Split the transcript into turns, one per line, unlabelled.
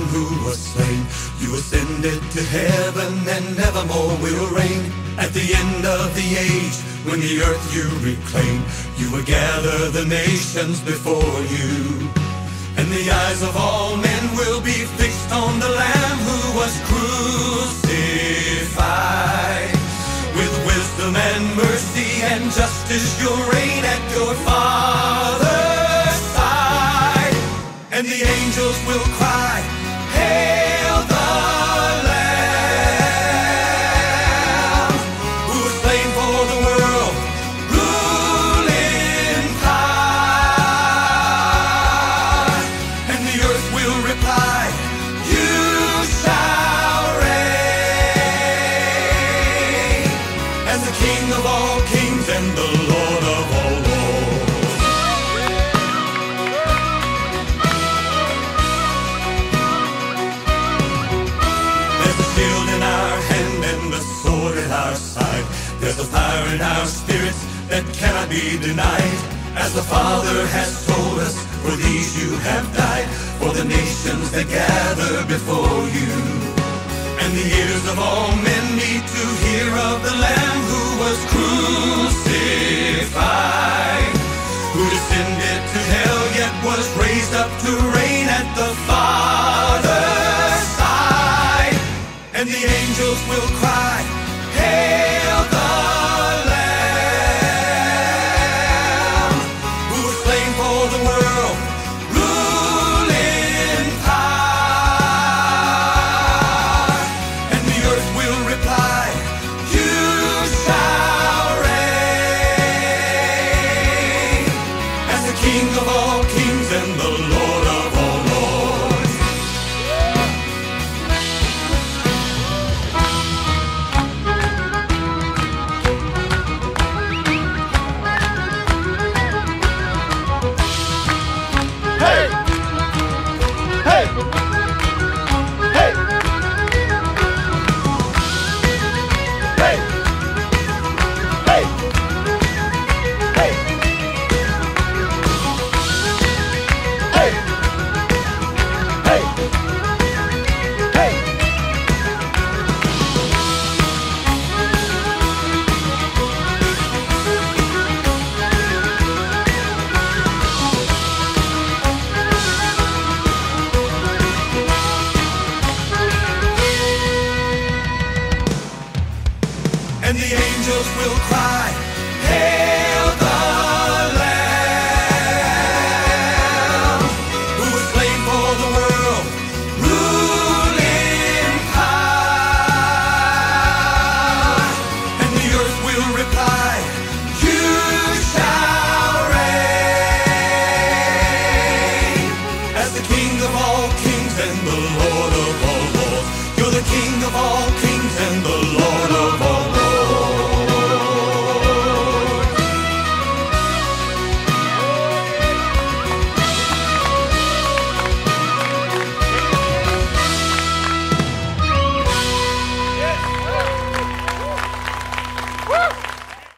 who was slain. You ascended to heaven and nevermore will reign. At the end of the age, when the earth you reclaim, you will gather the nations before you. And the eyes of all men will be fixed on the Lamb who was crucified. With wisdom and mercy and justice you'll reign at your Father's side. And the angels will cry, Hail the Lamb, who was slain for the world, ruling power. And the earth will reply, You shall reign as the King of all kings and the Lord of all lords. There's a shield in our hand and the sword at our side. There's a fire in our spirits that cannot be denied. As the Father has told us, for these you have died, for the nations that gather before you. And the ears of all men need to hear of the Lamb who was crucified, who descended to hell yet was raised up to reign at the Father's side. And the angels will cry, Hail the Lamb, who was slain for the world, ruling power. And the earth will reply, You shall reign as the King of all